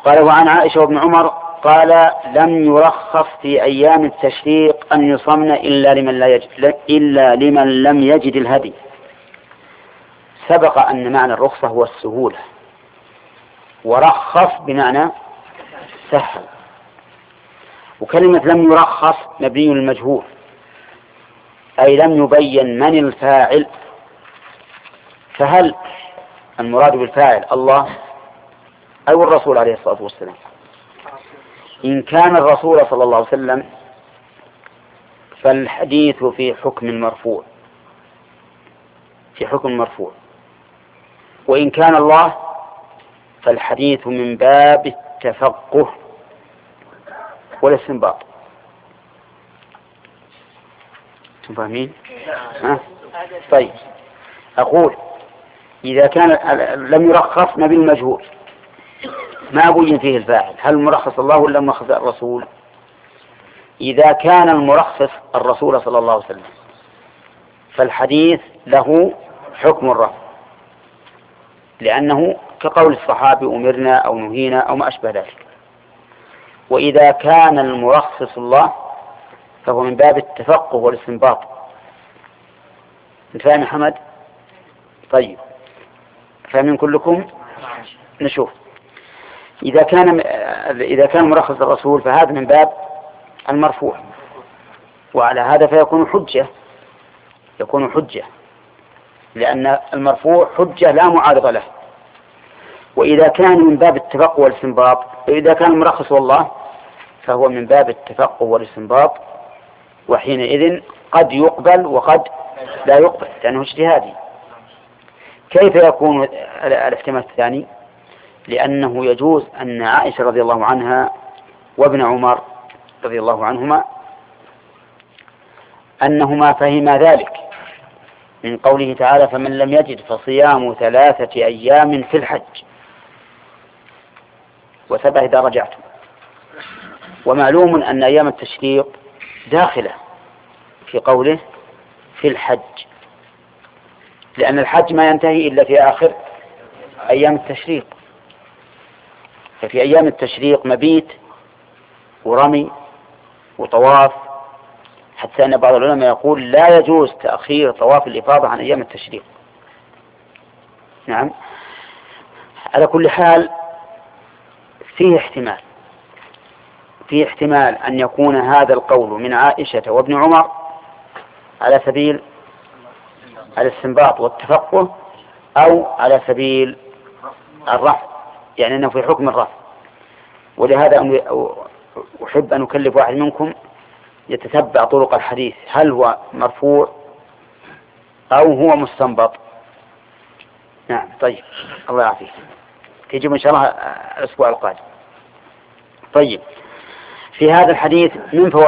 قال وعن عائشة وابن عمر قال لم يرخص في أيام التشريق أن يصمن إلا لمن لم يجد الهدي. سبق أن معنى الرخصة هو السهولة، ورخص بمعنى سهل. وكلمة لم يرخص مبني للمجهول، أي لم يبين من الفاعل. فهل المراد بالفاعل الله أو الرسول عليه الصلاة والسلام؟ إن كان الرسول صلى الله عليه وسلم فالحديث في حكم المرفوع، في حكم المرفوع. وإن كان الله فالحديث من باب التفقه والاستنباط. تفهمين؟ طيب، أقول إذا كان لم يرخص ما بالمجهول ما بين فيه الفاعل، هل المرخص الله ولا المرخص الرسول؟ إذا كان المرخص الرسول صلى الله عليه وسلم فالحديث له حكم الرفع، لأنه كقول الصحابي أمرنا أو نهينا أو ما أشبه ذلك. وإذا كان المرخص الله فهو من باب التفقه والاستنباط. فاهم يا حمد؟ طيب، فاهمين كلكم؟ نشوف. إذا كان مرخص الرسول فهذا من باب المرفوع، وعلى هذا فيكون حجة، لأن المرفوع حجة لا معارض له. وإذا كان من باب التفقه والاستنباط، إذا كان المرخص والله فهو من باب التفقه والاستنباط، وحينئذ قد يقبل وقد لا يقبل لأنه اجتهادي. كيف يكون الاحتمال الثاني؟ لأنه يجوز أن عائشة رضي الله عنها وابن عمر رضي الله عنهما أنهما فهما ذلك من قوله تعالى فمن لم يجد فصيام 3 أيام في الحج و7 إذا رجعتم. ومعلوم أن أيام التشريق داخلة في قوله في الحج، لأن الحج ما ينتهي إلا في آخر أيام التشريق. ففي أيام التشريق مبيت ورمي وطواف، حتى أن بعض العلماء يقول لا يجوز تأخير طواف الإفاضة عن أيام التشريق. نعم، على كل حال فيه احتمال أن يكون هذا القول من عائشة وابن عمر على سبيل الاستنباط والتفقه، أو على سبيل الرفع، يعني أنه في حكم الرفع. ولهذا أحب أن أكلف واحد منكم يتتبع طرق الحديث، هل هو مرفوع أو هو مستنبط. نعم، طيب، الله يعافيك، تجيب إن شاء الله الأسبوع القادم. طيب، في هذا الحديث من فوائد